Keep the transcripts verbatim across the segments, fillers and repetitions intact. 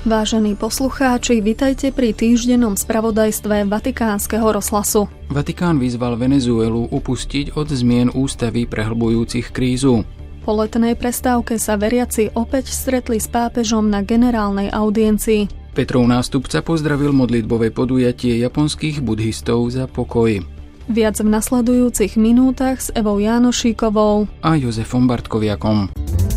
Vážení poslucháči, vitajte pri týždennom spravodajstve Vatikánskeho rozhlasu. Vatikán vyzval Venezuelu upustiť od zmien ústavy prehlbujúcich krízu. Po letnej prestávke sa veriaci opäť stretli s pápežom na generálnej audiencii. Petrov nástupca pozdravil modlitbové podujatie japonských budhistov za pokoj. Viac v nasledujúcich minútach s Evou Jánošíkovou a Jozefom Bartkoviakom.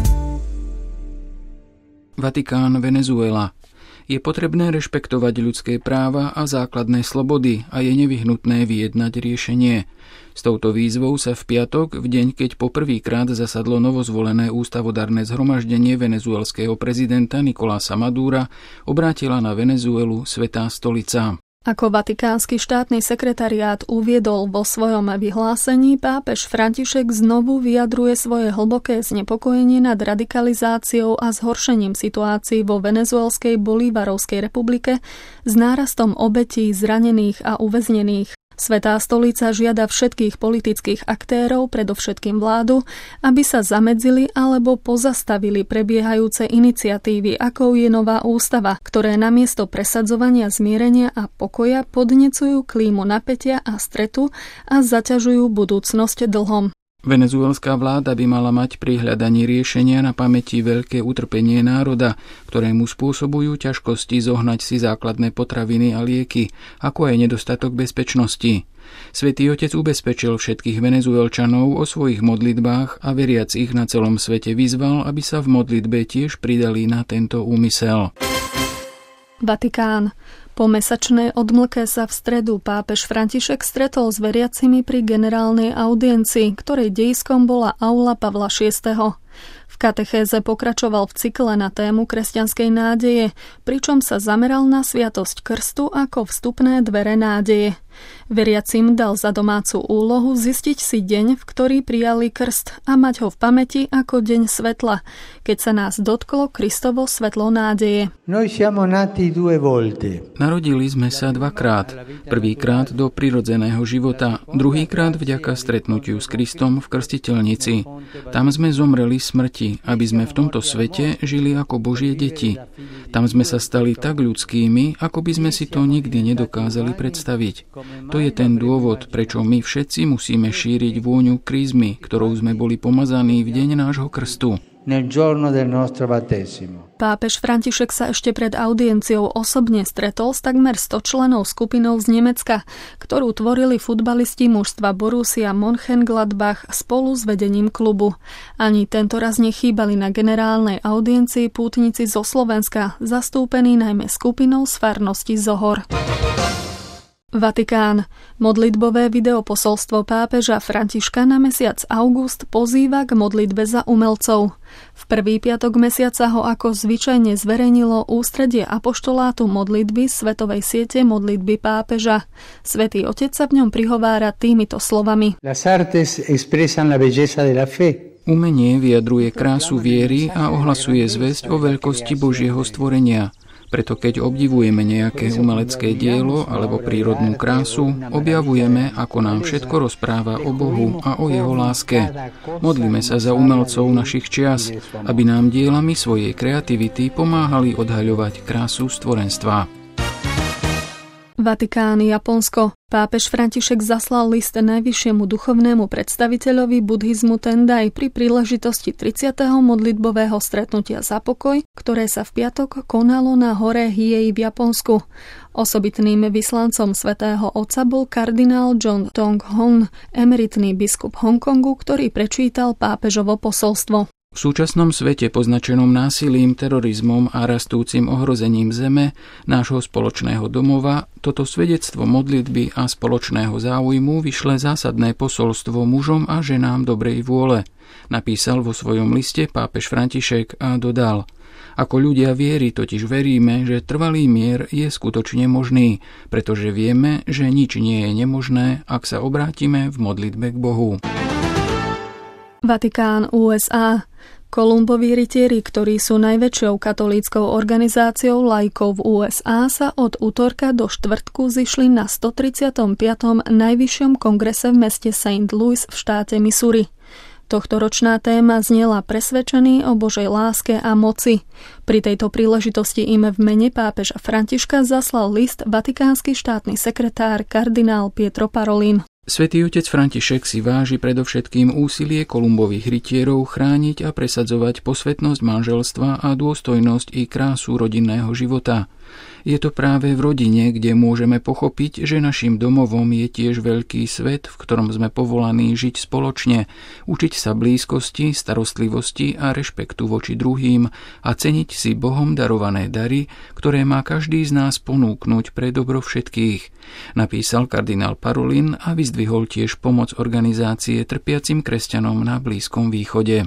Vatikán, Venezuela. Je potrebné rešpektovať ľudské práva a základné slobody a je nevyhnutné vyjednať riešenie. S touto výzvou sa v piatok, v deň, keď poprvýkrát zasadlo novozvolené ústavodárne zhromaždenie venezuelského prezidenta Nicolasa Madura, obrátila na Venezuelu Svätá stolica. Ako vatikánsky štátny sekretariát uviedol vo svojom vyhlásení, pápež František znovu vyjadruje svoje hlboké znepokojenie nad radikalizáciou a zhoršením situácií vo Venezuelskej Bolívarovskej republike s nárastom obetí, zranených a uväznených. Svätá stolica žiada všetkých politických aktérov, predovšetkým vládu, aby sa zamedzili alebo pozastavili prebiehajúce iniciatívy, akou je nová ústava, ktoré namiesto presadzovania zmierenia a pokoja podnecujú klímu napätia a stretu a zaťažujú budúcnosť dlhom. Venezuelská vláda by mala mať pri hľadaní riešenia na pamäti veľké utrpenie národa, ktorému spôsobujú ťažkosti zohnať si základné potraviny a lieky, ako aj nedostatok bezpečnosti. Svätý Otec ubezpečil všetkých Venezuelčanov o svojich modlitbách a veriacich na celom svete vyzval, aby sa v modlitbe tiež pridali na tento úmysel. Vatikán. Po mesačnej odmlke sa v stredu pápež František stretol s veriacimi pri generálnej audiencii, ktorej dejiskom bola aula Pavla šiesteho. V katechéze pokračoval v cykle na tému kresťanskej nádeje, pričom sa zameral na sviatosť krstu ako vstupné dvere nádeje. Veriacim dal za domácu úlohu zistiť si deň, v ktorý prijali krst a mať ho v pamäti ako deň svetla, keď sa nás dotklo Kristovo svetlo nádeje. Narodili sme sa dvakrát. Prvýkrát do prirodzeného života, druhýkrát vďaka stretnutiu s Kristom v krstiteľnici. Tam sme zomreli smrti, aby sme v tomto svete žili ako Božie deti. Tam sme sa stali tak ľudskými, ako by sme si to nikdy nedokázali predstaviť. To je ten dôvod, prečo my všetci musíme šíriť vôňu krízmy, ktorou sme boli pomazaní v deň nášho krstu. Pápež František sa ešte pred audienciou osobne stretol s takmer sto členov skupinou z Nemecka, ktorú tvorili futbalisti mužstva Borussia Mönchengladbach spolu s vedením klubu. Ani tentoraz nechýbali na generálnej audiencii pútnici zo Slovenska, zastúpení najmä skupinou z farnosti Zohor. Vatikán. Modlitbové videoposolstvo pápeža Františka na mesiac august pozýva k modlitbe za umelcov. V prvý piatok mesiaca ho ako zvyčajne zverejnilo ústredie apoštolátu modlitby svetovej siete modlitby pápeža. Svätý Otec sa v ňom prihovára týmito slovami. Umenie vyjadruje krásu viery a ohlasuje zvesť o veľkosti Božieho stvorenia. Preto keď obdivujeme nejaké umelecké dielo alebo prírodnú krásu, objavujeme, ako nám všetko rozpráva o Bohu a o jeho láske. Modlíme sa za umelcov našich čias, aby nám dielami svojej kreativity pomáhali odhaľovať krásu stvorenstva. Vatikán, Japonsko. Pápež František zaslal list najvyššiemu duchovnému predstaviteľovi buddhizmu Tendai pri príležitosti tridsiateho modlitbového stretnutia za pokoj, ktoré sa v piatok konalo na hore Hiei v Japonsku. Osobitným vyslancom svätého Otca bol kardinál John Tong Hon, emeritný biskup Hongkongu, ktorý prečítal pápežovo posolstvo. V súčasnom svete poznačenom násilím, terorizmom a rastúcim ohrozením zeme, nášho spoločného domova, toto svedectvo modlitby a spoločného záujmu vyšle zásadné posolstvo mužom a ženám dobrej vôle, napísal vo svojom liste pápež František a dodal: Ako ľudia viery totiž veríme, že trvalý mier je skutočne možný, pretože vieme, že nič nie je nemožné, ak sa obrátime v modlitbe k Bohu. Vatikán, ú es á. Kolumboví rytieri, ktorí sú najväčšou katolíckou organizáciou laikov v ú es á, sa od utorka do štvrtku zišli na stotridsiatom piatom najvyššom kongrese v meste Saint Louis v štáte Missouri. Tohtoročná téma znela Presvedčený o Božej láske a moci. Pri tejto príležitosti im v mene pápeža Františka zaslal list vatikánsky štátny sekretár kardinál Pietro Parolin. Svätý otec František si váži predovšetkým úsilie Kolumbových rytierov chrániť a presadzovať posvetnosť manželstva a dôstojnosť i krásu rodinného života. Je to práve v rodine, kde môžeme pochopiť, že našim domovom je tiež veľký svet, v ktorom sme povolaní žiť spoločne, učiť sa blízkosti, starostlivosti a rešpektu voči druhým a ceniť si Bohom darované dary, ktoré má každý z nás ponúknuť pre dobro všetkých, napísal kardinál Parolin a vyzdvihol tiež pomoc organizácie trpiacim kresťanom na Blízkom východe.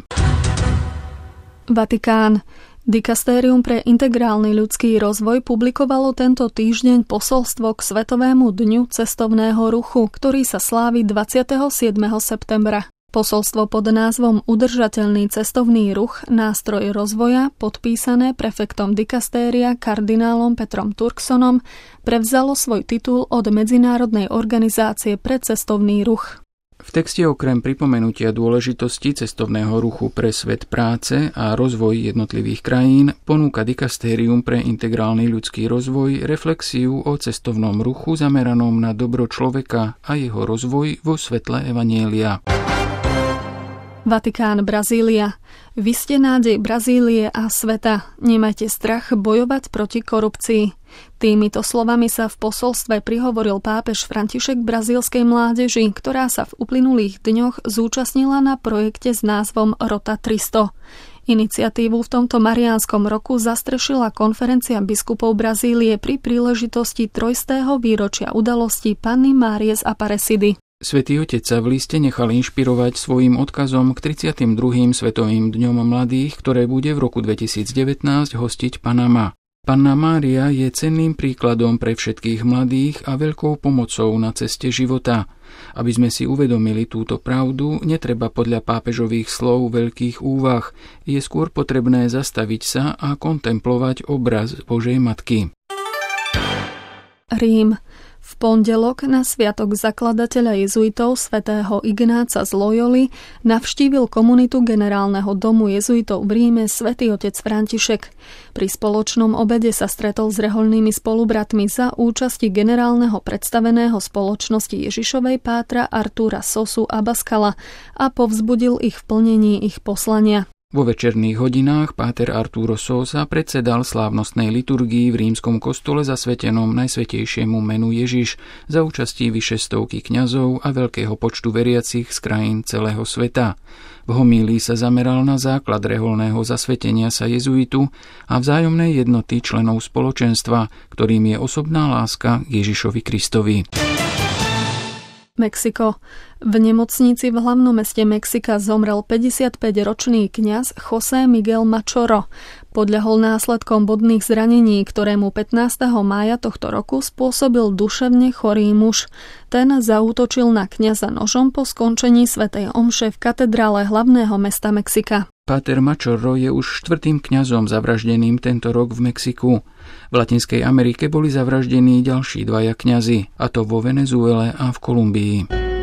Vatikán. Dikastérium pre integrálny ľudský rozvoj publikovalo tento týždeň posolstvo k Svetovému dňu cestovného ruchu, ktorý sa slávi dvadsiateho siedmeho septembra. Posolstvo pod názvom Udržateľný cestovný ruch, nástroj rozvoja, podpísané prefektom dikastéria kardinálom Petrom Turksonom, prevzalo svoj titul od Medzinárodnej organizácie pre cestovný ruch. V texte okrem pripomenutia dôležitosti cestovného ruchu pre svet práce a rozvoj jednotlivých krajín ponúka dikastérium pre integrálny ľudský rozvoj reflexiu o cestovnom ruchu zameranom na dobro človeka a jeho rozvoj vo svetle evanjelia. Vatikán, Brazília. Vy ste nádej Brazílie a sveta. Nemajte strach bojovať proti korupcii. Týmito slovami sa v posolstve prihovoril pápež František brazílskej mládeži, ktorá sa v uplynulých dňoch zúčastnila na projekte s názvom Rota tristo. Iniciatívu v tomto mariánskom roku zastrešila konferencia biskupov Brazílie pri príležitosti trojstého výročia udalosti Panny Márie z Aparecidy. Svätý Otec sa v liste nechal inšpirovať svojím odkazom k tridsiatym druhým Svetovým dňom mladých, ktoré bude v roku dvetisícdevätnásť hostiť Panama. Panna Mária je cenným príkladom pre všetkých mladých a veľkou pomocou na ceste života. Aby sme si uvedomili túto pravdu, netreba podľa pápežových slov veľkých úvah. Je skôr potrebné zastaviť sa a kontemplovať obraz Božej Matky. Rím. V pondelok na sviatok zakladateľa jezuitov svätého Ignáca z Loyoli navštívil komunitu generálneho domu jezuitov v Ríme svätý otec František. Pri spoločnom obede sa stretol s rehoľnými spolubratmi za účasti generálneho predstaveného spoločnosti Ježišovej pátra Artúra Sosu Abascala a povzbudil ich v plnení ich poslania. Vo večerných hodinách páter Arturo Sosa predsedal slávnostnej liturgii v rímskom kostole zasvetenom Najsvätejšiemu menu Ježiš za účastí vyše stovky kňazov a veľkého počtu veriacich z krajín celého sveta. V homílii sa zameral na základ reholného zasvetenia sa jezuitu a vzájomnej jednoty členov spoločenstva, ktorým je osobná láska k Ježišovi Kristovi. Mexiko. V nemocnici v hlavnom meste Mexika zomrel päťdesiatpäťročný kňaz José Miguel Machoro. Podľahol následkom bodných zranení, ktoré mu pätnásteho mája tohto roku spôsobil duševne chorý muž. Ten zaútočil na kňaza nožom po skončení svätej omše v katedrále hlavného mesta Mexika. Páter Machorro je už štvrtým kňazom zavraždeným tento rok v Mexiku. V Latinskej Amerike boli zavraždení ďalší dvaja kňazi, a to vo Venezuele a v Kolumbii.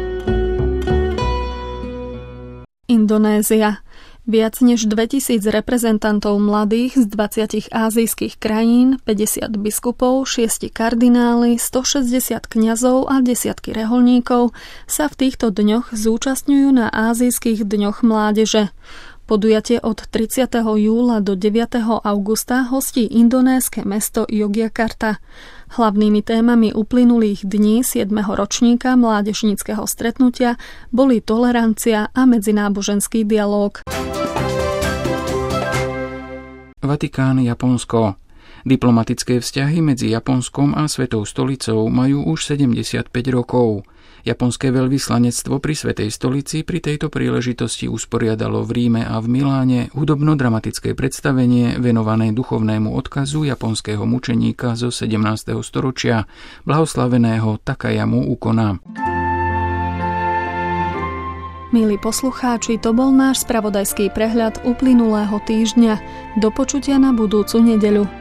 Indonézia. Viac než dvetisíc reprezentantov mladých z dvadsiatich ázijských krajín, päťdesiat biskupov, šiesti kardináli, stošesťdesiat kňazov a desiatky rehoľníkov sa v týchto dňoch zúčastňujú na Ázijských dňoch mládeže. Podujatie od tridsiateho júla do deviateho augusta hostí indonéske mesto Yogyakarta. Hlavnými témami uplynulých dní siedmeho ročníka mládežníckeho stretnutia boli tolerancia a medzináboženský dialóg. Vatikán, Japonsko. Diplomatické vzťahy medzi Japonskom a Svetou stolicou majú už sedemdesiatpäť rokov. Japonské veľvyslanectvo pri Svätej stolici pri tejto príležitosti usporiadalo v Ríme a v Miláne hudobno-dramatické predstavenie venované duchovnému odkazu japonského mučeníka zo sedemnásteho storočia, blahoslaveného Takayamu Ukona. Milí poslucháči, to bol náš spravodajský prehľad uplynulého týždňa. Do počutia na budúcu nedeľu.